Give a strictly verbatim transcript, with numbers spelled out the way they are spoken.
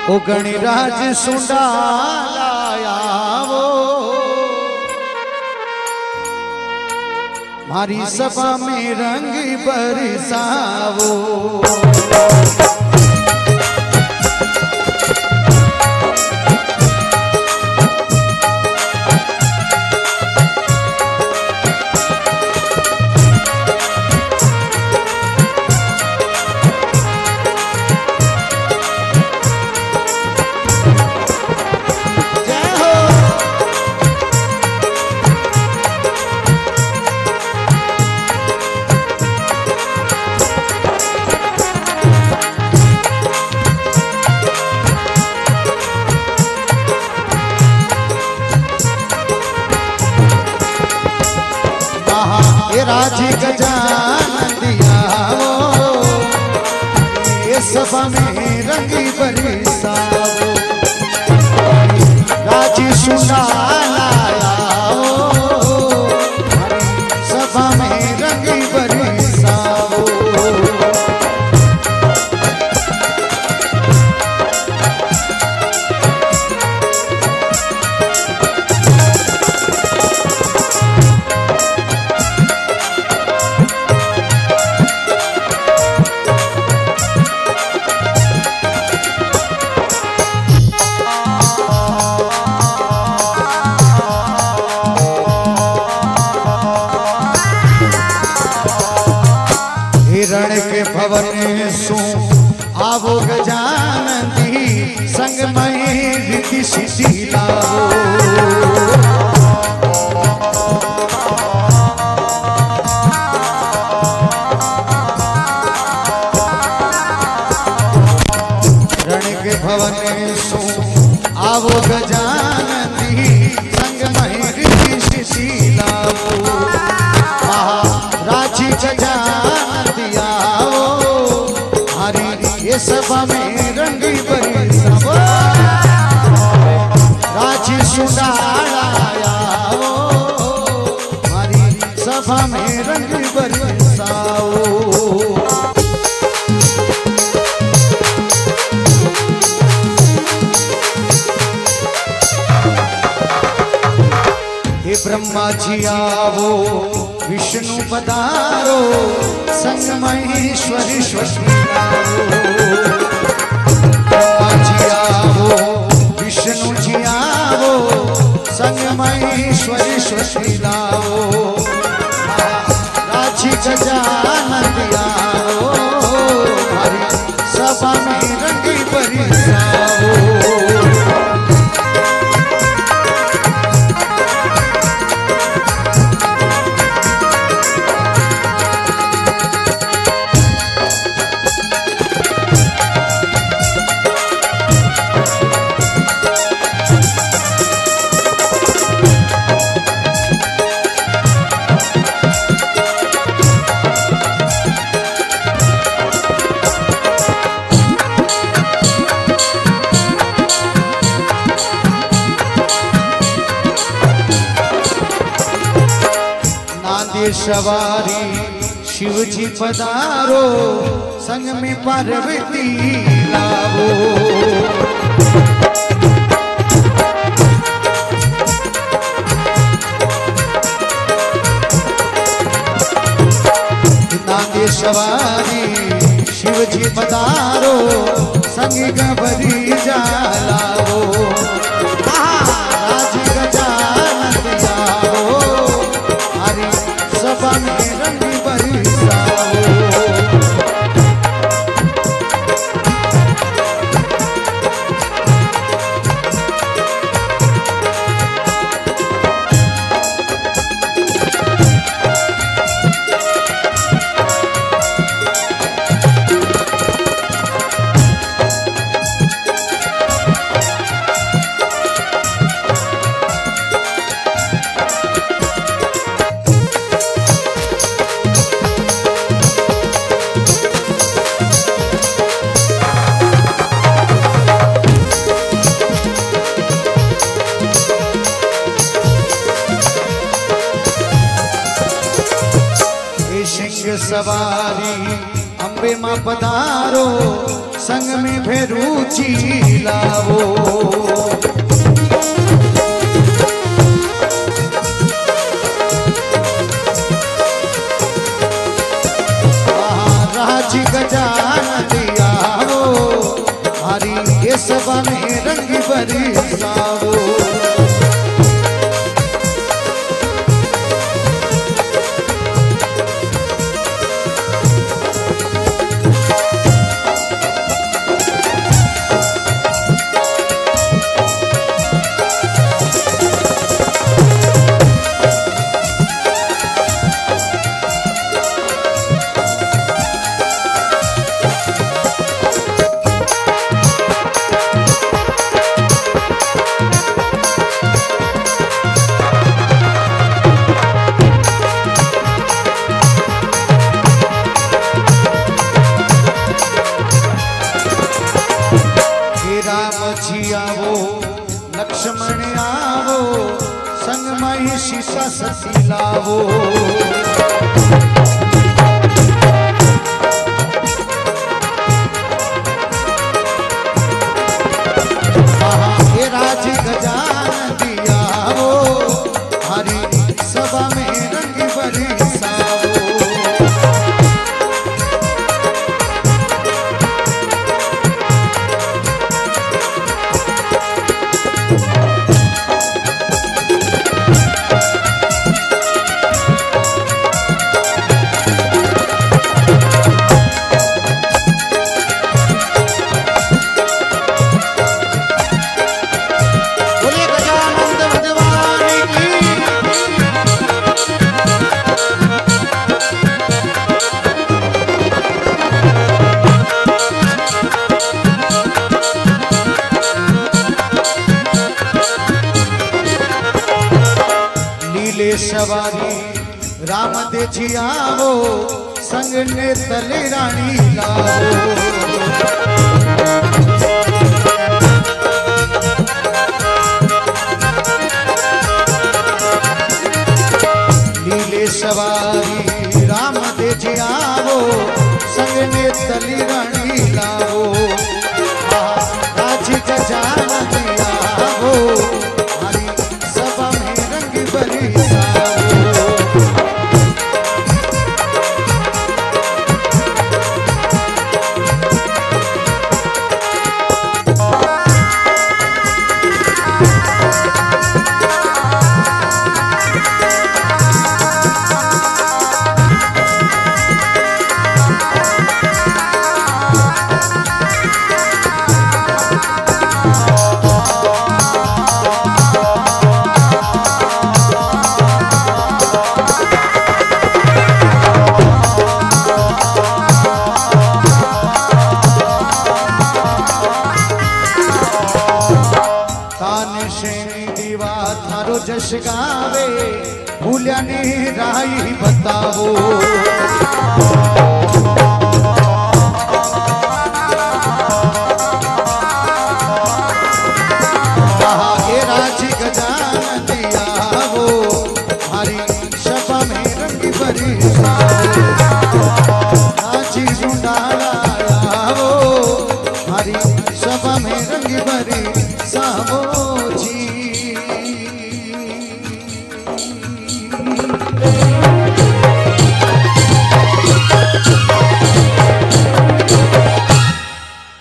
ओ गणराज सुंडालाया वो मारी सभा में रंग बरसावो। राजी गजानन दिया वो ये सभा में रंगी बरसावो। राजी सुंडालाया वो सभा में रंगी बरसावो। रण के भवन सो आवो गजानन दी संग में रिद्धि सिद्धि लावो। रण के भवन सो आवो गजानन दी संग में रिद्धि सिद्धि लावो। राजी गजानन दिया वो हरी ये सभा में रंगी बरसावो। राजी सुंडालाया वो हरी सभा में रंगी बरसावो। हे ब्रह्मा जी आवो विष्णु पधारो संग महेश्वरी स्वस्ति लावो। ब्रह्मा जी आवो विष्णु जी आवो संग महेश्वरी स्वस्ति लावो। राजी गजानन दिया वो हरी सभा में रंगी बरसावो। सवारी शिव जी पधारो संग में पार्वती लावो। नांदे सवारी शिव जी पधारो संग गबरी जालावो। राजी गजानन दिया वो हरी सभा में रंगी बरसावो। सवारी अम्बे मां पधारो संग में भेरूची लावो। राज गजानन दियावो हरी ये सभा में रंग बरसावो। आवो लक्ष्मण आवो संग में सीता सती लावो। हे राज गजानन दियावो हरि सभा में रंग बरसावो। सवारी राम दे जियावो संग ने तले रानी लावो। लीले सवारी राम दे जियावो संग ने तले रानी लावो। राज गजानन दियावो हरि सभा में रंग बरसावो। जश गावे भूलिया ने राही बताओ।